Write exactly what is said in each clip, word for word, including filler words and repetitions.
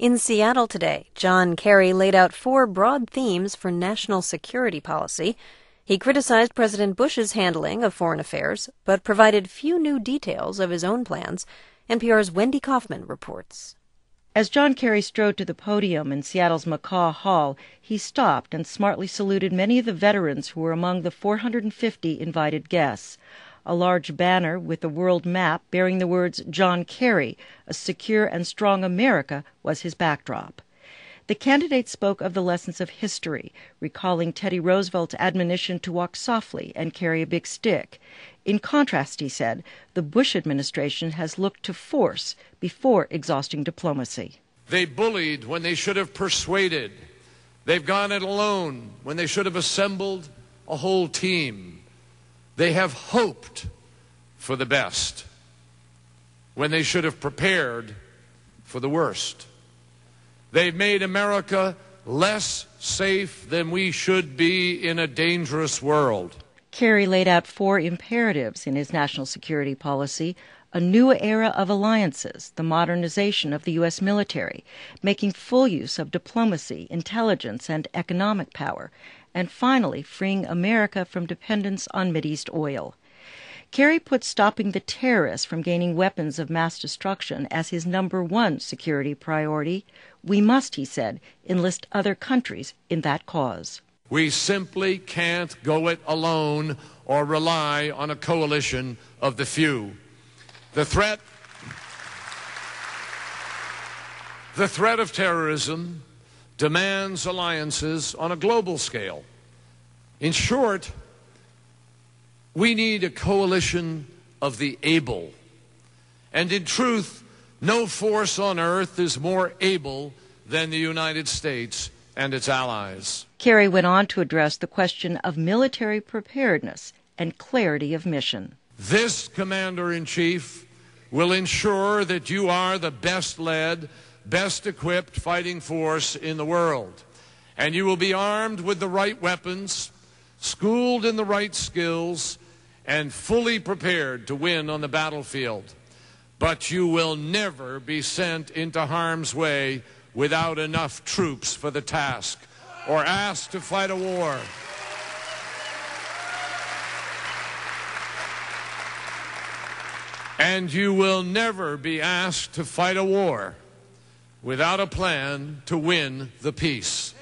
In Seattle today, John Kerry laid out four broad themes for national security policy. He criticized President Bush's handling of foreign affairs, but provided few new details of his own plans. N P R's Wendy Kaufman reports. As John Kerry strode to the podium in Seattle's McCaw Hall, he stopped and smartly saluted many of the veterans who were among the four hundred fifty invited guests. A large banner with the world map bearing the words John Kerry, a secure and strong America, was his backdrop. The candidate spoke of the lessons of history, recalling Teddy Roosevelt's admonition to walk softly and carry a big stick. In contrast, he said, the Bush administration has looked to force before exhausting diplomacy. They bullied when they should have persuaded. They've gone it alone when they should have assembled a whole team. They have hoped for the best when they should have prepared for the worst. They've made America less safe than we should be in a dangerous world. Kerry laid out four imperatives in his national security policy: a new era of alliances, the modernization of the U S military, making full use of diplomacy, intelligence, and economic power, and finally freeing America from dependence on Mideast oil. Kerry put stopping the terrorists from gaining weapons of mass destruction as his number one security priority. We must, he said, enlist other countries in that cause. We simply can't go it alone or rely on a coalition of the few. The threat, the threat of terrorism demands alliances on a global scale. In short, we need a coalition of the able. And in truth, no force on earth is more able than the United States and its allies. Kerry went on to address the question of military preparedness and clarity of mission. This Commander-in-Chief will ensure that you are the best-led, best-equipped fighting force in the world. And you will be armed with the right weapons, schooled in the right skills, and fully prepared to win on the battlefield. But you will never be sent into harm's way without enough troops for the task, or asked to fight a war. And you will never be asked to fight a war without a plan to win the peace.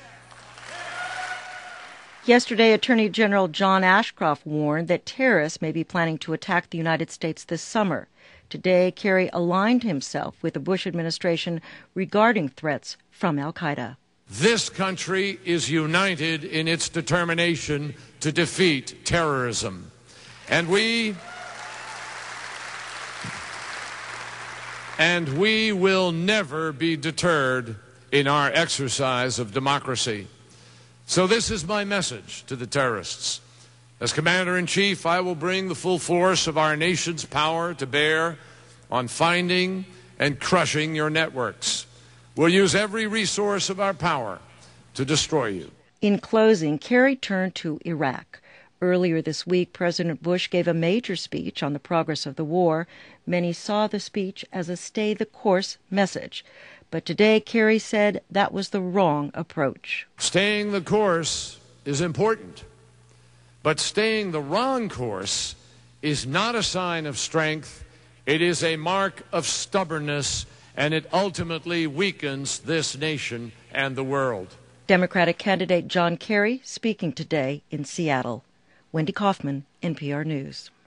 Yesterday, Attorney General John Ashcroft warned that terrorists may be planning to attack the United States this summer. Today, Kerry aligned himself with the Bush administration regarding threats from al-Qaeda. This country is united in its determination to defeat terrorism. And we, and we will never be deterred in our exercise of democracy. So this is my message to the terrorists. As Commander-in-Chief, I will bring the full force of our nation's power to bear on finding and crushing your networks. We'll use every resource of our power to destroy you. In closing, Kerry turned to Iraq. Earlier this week, President Bush gave a major speech on the progress of the war. Many saw the speech as a stay-the-course message. But today, Kerry said that was the wrong approach. Staying the course is important, but staying the wrong course is not a sign of strength. It is a mark of stubbornness, and it ultimately weakens this nation and the world. Democratic candidate John Kerry speaking today in Seattle. Wendy Kaufman, N P R News.